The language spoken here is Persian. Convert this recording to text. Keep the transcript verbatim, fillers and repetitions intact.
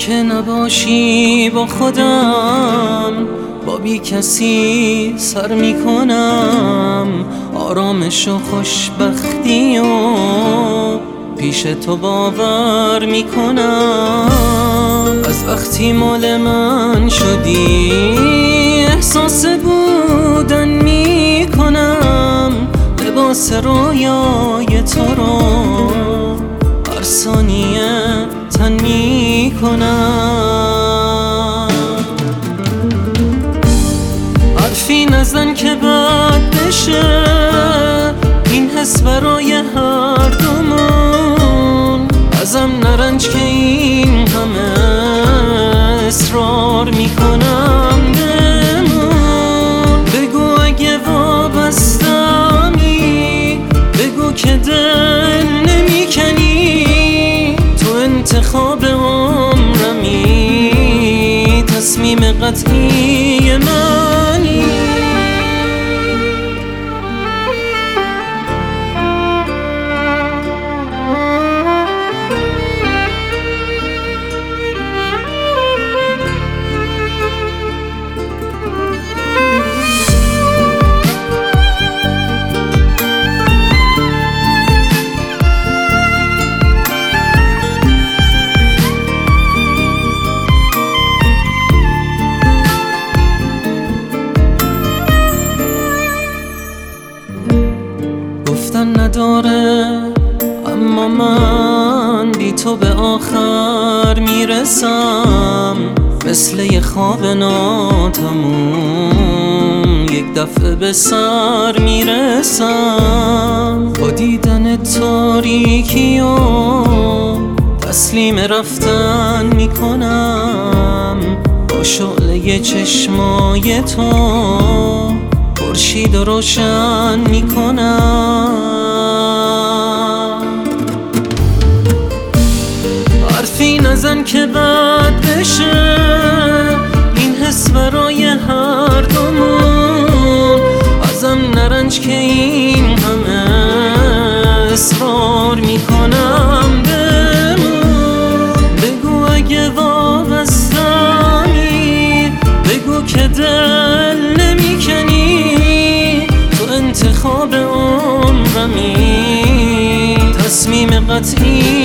که نباشی با خودم، با بی کسی سر میکنم آرامش و خوشبختی و پیش تو باور میکنم. از وقتی مال من شدی احساس بودن میکنم، لباس رویای تو رو هر ثانیه تن میکنم. حرفی نزن که بد بشه این حس برای هر دومون، ازم نرنج که این همه اصرار میکنم بمون. بگو اگه وابستمی، بگو که دل نمیکنی، تو انتخاب عمرمی، تصمیم قطعی منی. گفتن نداره اما من بی تو به آخر میرسم، مثل یه خواب ناتموم یک دفعه به سر میرسم. با دیدن تاریکی و تسلیم رفتن میکنم، با شعله چشمای تو خورشید رو روشن میکنم. حرفی نزن که بد بشه این حس برای هر دومون، ازم نرنج که این همه اصرار میکنم بمون. بگو اگه وابستمی، بگو که دل نمیکنی، تو انتخاب عمرمی، تصمیم قطعی